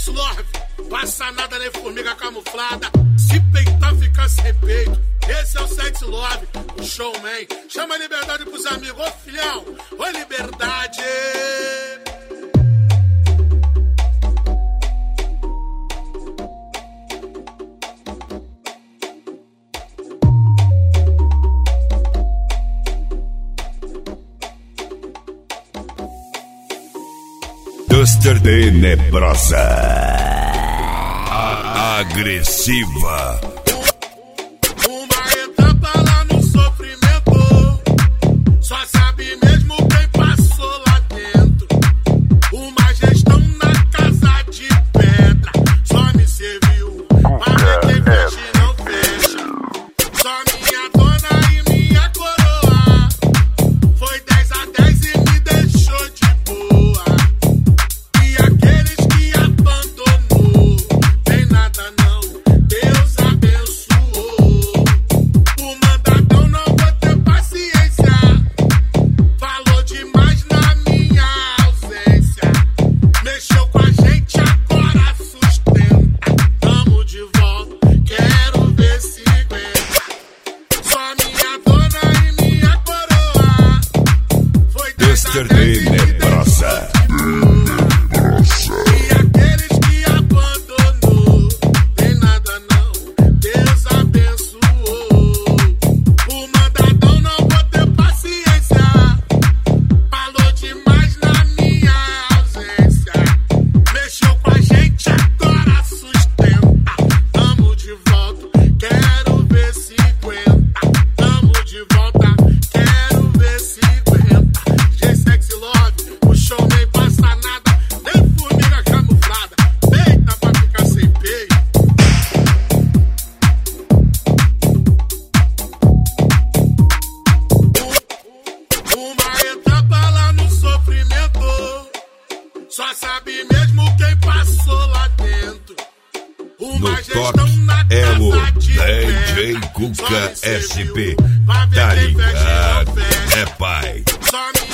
Sex Love, passa nada nem formiga camuflada. Se peitar, fica sem peito. Esse é o Sex Love, o showman. Chama a liberdade pros amigos. Ô filhão, ô liberdade. Duster Tenebrosa, a agressiva. Uma etapa lá no sofrimento, só sabe mesmo quem passou lá dentro. Uma gestão na casa de pedra, só me serviu pra ver quem fecha e não fecha. Só minha dona e minha coroa, foi 10 a 10 e me deixou de boa. E aqueles que abandonou, tem nada não, Deus abençoou. O mandadão não vou ter paciência, falou demais na minha ausência. Mexeu com a gente, agora sustenta. Tamo de volta, quero ver se aguenta. Só minha dona e minha coroa, foi 10 a 10 e me Tenebrosa. e aqueles que abandonou, tem nada não, Deus abençoou. O mandadão não vou ter paciência, falou demais na minha ausência. Mexeu com a gente, agora sustenta. Tamo de volta, quero ver se aguenta. Tamo de volta, quero ver se aguenta. G-Sex Love, o show nem passa nada, nem formiga camuflada. Peita pra ficar sem peito. Uma etapa lá no sofrimento, só sabe mesmo quem passou lá dentro. Uma No gestão toque na é o casa de DJ pedra, Cuca só me serviu SP. pra ver Tá quem fecha e não ligado? fecha. É pai. Só minha